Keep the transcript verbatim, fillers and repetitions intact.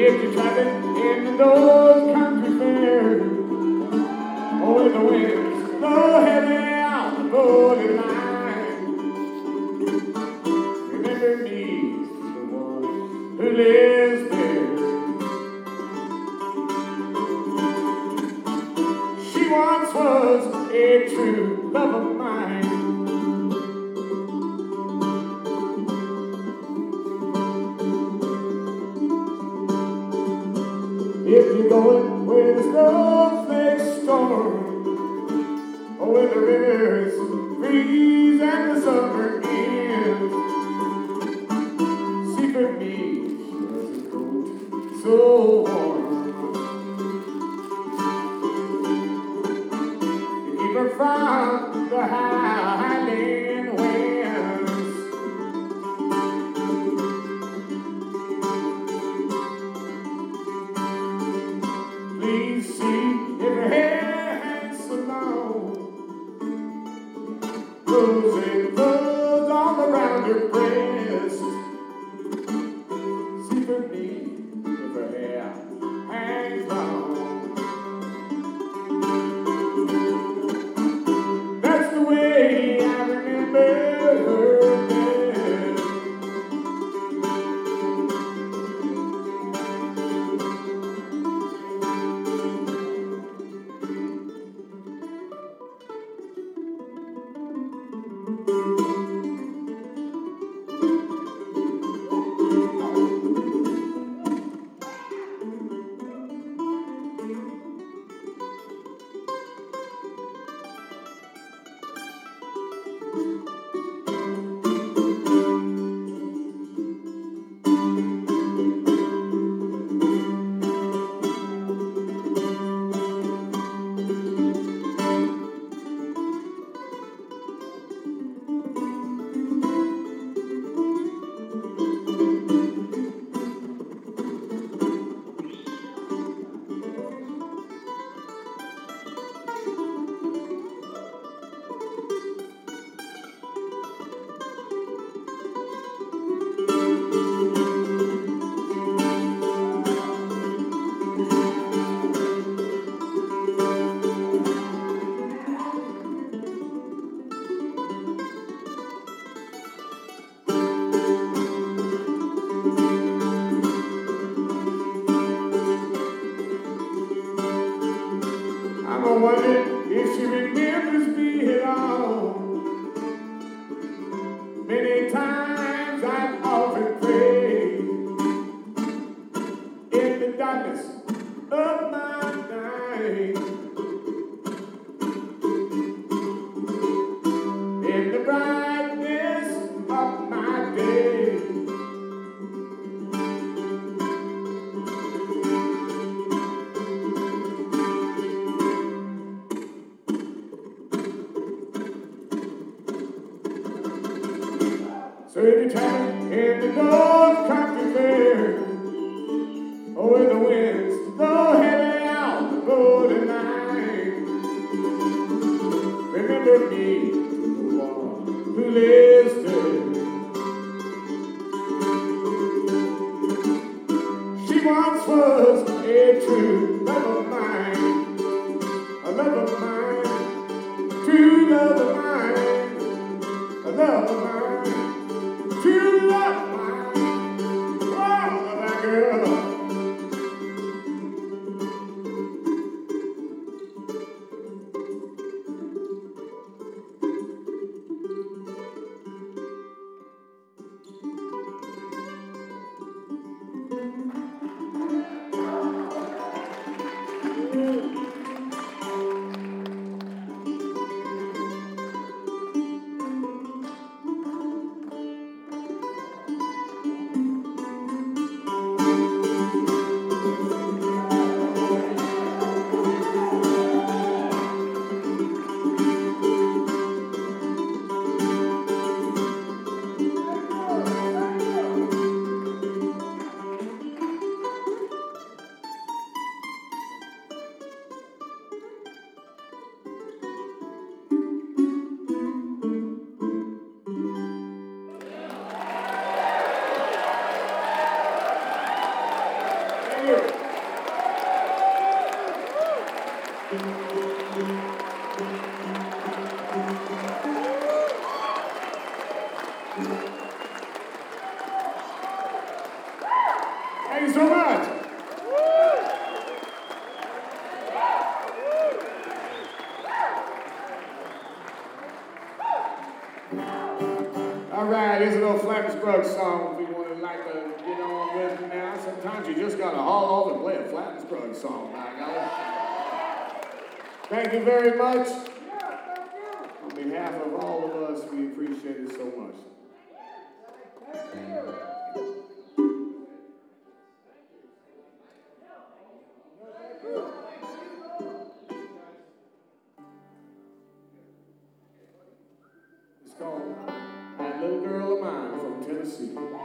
If you're traveling in those country fairs, oh, in the winds blow heavy out the borderline, remember me, the one who lives there. She once was a true love of mine. If you're going where the snowflakes storm, or where the rivers freeze and the summer ends, see for me, there's a coat so warm to keep her from the Highland winds. Please see if her hair hangs so long, rose and rose all around her breast. See for me if her hair hangs long. That's the way I remember her best. I'm wondering if she remembers me at all. Many times I've often prayed in the darkness of my night, in the brightness of my day. So if you're traveling in the North Country Fair, oh, in the winds blow heavy out the borderline, remember me, the one who lives there. She once was a true love of mine, a love of mine, true love of mine, a love of mine. True love, mine. Wow, that girl. All right, here's a little Flappensburg song if you want to like to get on with now. Sometimes you just got to haul off and play a Flappensburg song, by golly. Thank you very much. On behalf of all of us, we appreciate it so much. It's called That Little Girl of Mine from Tennessee.